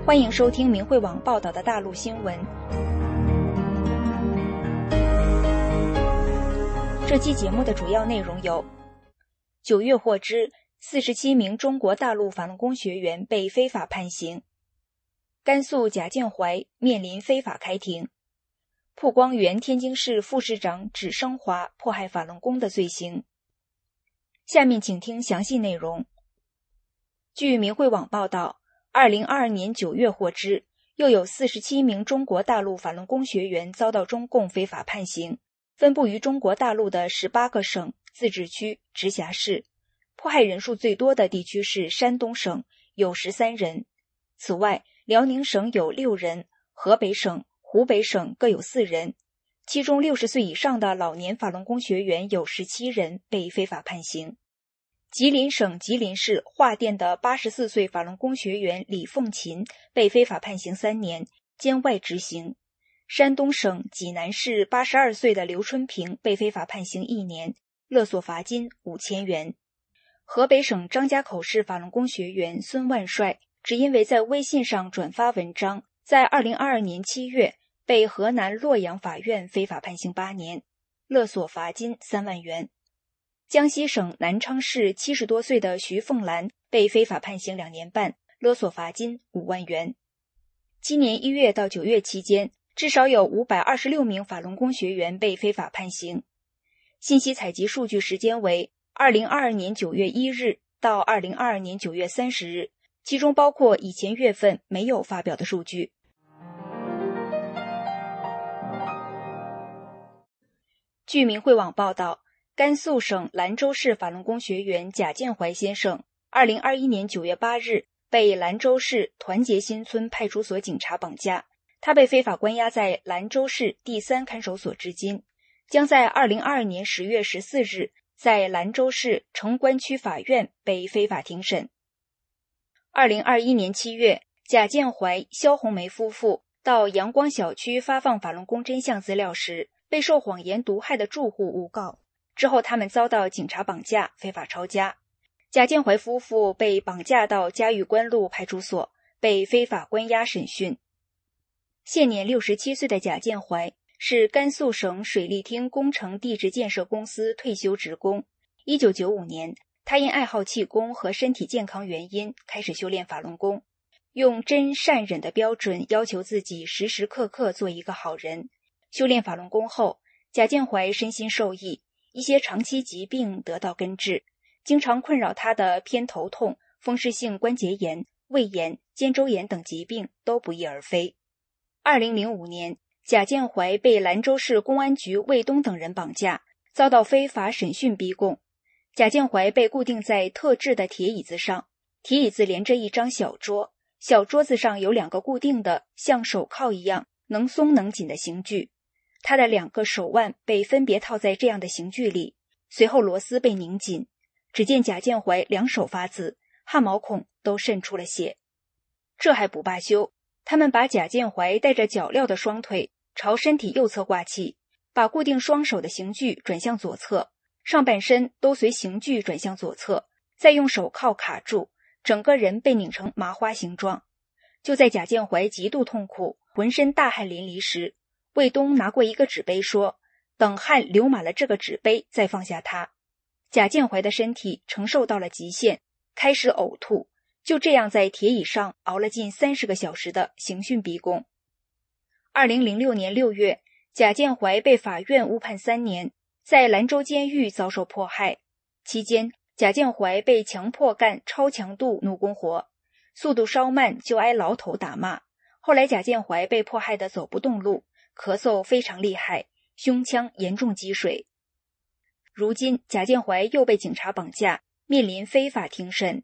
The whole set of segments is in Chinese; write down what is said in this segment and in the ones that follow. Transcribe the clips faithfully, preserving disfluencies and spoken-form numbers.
欢迎收听明慧网报道的大陆新闻。这期节目的主要内容有：九月获知，四十七名中国大陆法轮功学员被非法判刑；甘肃贾建怀面临非法开庭；曝光原天津市副市长指升华迫害法轮功的罪行。下面请听详细内容。据明慧网报道，二零二二年九月获知，又有四十七名中国大陆法轮功学员遭到中共非法判刑，分布于中国大陆的十八个省、自治区、直辖市。迫害人数最多的地区是山东省，有十三人。此外，辽宁省有六人，河北省、湖北省各有四人。其中六十岁以上的老年法轮功学员有十七人被非法判刑。吉林省吉林市桦甸的八十四岁法轮功学员李凤琴被非法判刑三年，监外执行。山东省济南市八十二岁的刘春平被非法判刑一年，勒索罚金五千元。河北省张家口市法轮功学员孙万帅只因为在微信上转发文章，在二零二二年七月被河南洛阳法院非法判刑八年，勒索罚金三万元。江西省南昌市七十多岁的徐凤兰被非法判刑两年半，勒索罚金五万元。今年一月到九月期间，至少有五百二十六名法轮功学员被非法判刑。信息采集数据时间为二零二二年九月一日到二零二二年九月三十日，其中包括以前月份没有发表的数据。据明慧网报道，甘肃省兰州市法轮功学员贾建怀先生二零二一年九月八日被兰州市团结新村派出所警察绑架，他被非法关押在兰州市第三看守所至今，将在二零二二年十月十四日在兰州市城关区法院被非法庭审。二零二一年七月，贾建怀、肖红梅夫妇到阳光小区发放法轮功真相资料时，被受谎言毒害的住户诬告，之后他们遭到警察绑架，非法抄家。贾建怀夫妇被绑架到嘉峪关路派出所，被非法关押审讯。现年六十七岁的贾建怀是甘肃省水利厅工程地质建设公司退休职工。一九九五年，他因爱好气功和身体健康原因开始修炼法轮功，用真善忍的标准要求自己时时刻刻做一个好人。修炼法轮功后，贾建怀身心受益，一些长期疾病得到根治，经常困扰他的偏头痛、风湿性关节炎、胃炎、肩周炎等疾病都不翼而飞。二零零五年，贾建怀被兰州市公安局卫东等人绑架，遭到非法审讯逼供。贾建怀被固定在特制的铁椅子上，铁椅子连着一张小桌，小桌子上有两个固定的像手铐一样能松能紧的刑具，他的两个手腕被分别套在这样的刑具里，随后螺丝被拧紧，只见贾建怀两手发紫，汗毛孔都渗出了血。这还不罢休，他们把贾建怀带着脚镣的双腿朝身体右侧挂起，把固定双手的刑具转向左侧，上半身都随刑具转向左侧，再用手铐卡住，整个人被拧成麻花形状。就在贾建怀极度痛苦、浑身大汗淋漓时，卫东拿过一个纸杯说，等汗流满了这个纸杯再放下他。贾建怀的身体承受到了极限，开始呕吐，就这样在铁椅上熬了近三十个小时的刑讯逼供。二零零六年六月，贾建怀被法院误判三年，在兰州监狱遭受迫害。期间，贾建怀被强迫干超强度奴工活，速度稍慢就挨牢头打骂。后来贾建怀被迫害得走不动路，咳嗽非常厉害，胸腔严重积水。如今贾建怀又被警察绑架，面临非法庭审。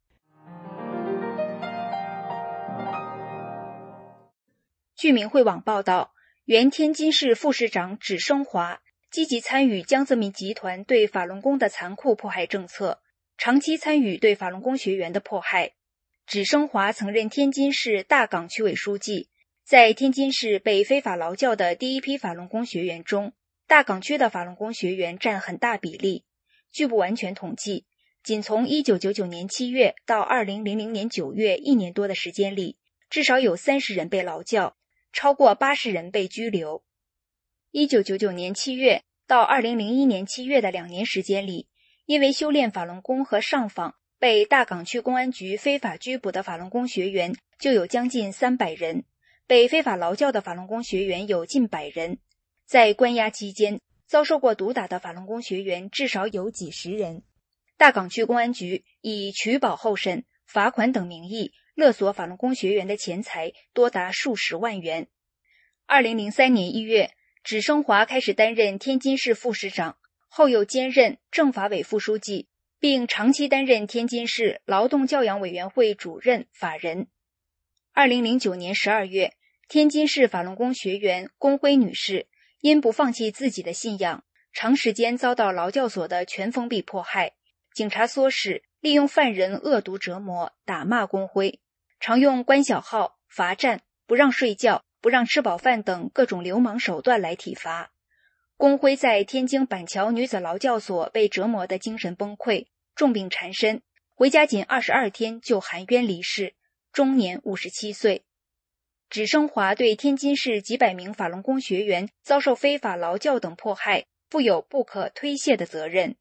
据明慧网报道，原天津市副市长指升华积极参与江泽民集团对法轮功的残酷迫害政策，长期参与对法轮功学员的迫害。指升华曾任天津市大港区委书记，在天津市被非法劳教的第一批法轮功学员中，大港区的法轮功学员占很大比例。据不完全统计，仅从一九九九年七月到二零零零年九月一年多的时间里， 至少有三十人被劳教，超过八十人被拘留。一九九九年七月到二零零一年七月的两年时间里，因为修炼法轮功和上访被大港区公安局非法拘捕的法轮功学员就有将近三百人，被非法劳教的法轮功学员有近百人。在关押期间，遭受过毒打的法轮功学员至少有几十人。大港区公安局以取保候审、罚款等名义勒索法轮功学员的钱财多达数十万元。二零零三年一月，指生华开始担任天津市副市长，后又兼任政法委副书记，并长期担任天津市劳动教养委员会主任、法人。二零零九年十二月，天津市法轮功学员龚辉女士因不放弃自己的信仰，长时间遭到劳教所的全封闭迫害。警察唆使，利用犯人恶毒折磨、打骂龚辉，常用关小号、罚站、不让睡觉、不让吃饱饭等各种流氓手段来体罚。龚辉在天津板桥女子劳教所被折磨得精神崩溃，重病缠身，回家仅二十二天就含冤离世，终年五十七岁。指生华对天津市几百名法轮功学员遭受非法劳教等迫害负有不可推卸的责任。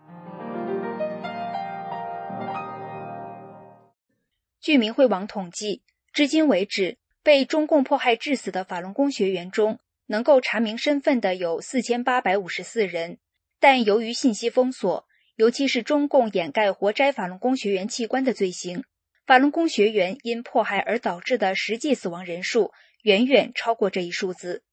据明慧网统计，至今为止，被中共迫害致死的法轮功学员中，能够查明身份的有四千八百五十四人，但由于信息封锁，尤其是中共掩盖活摘法轮功学员器官的罪行，法轮功学员因迫害而导致的实际死亡人数远远超过这一数字。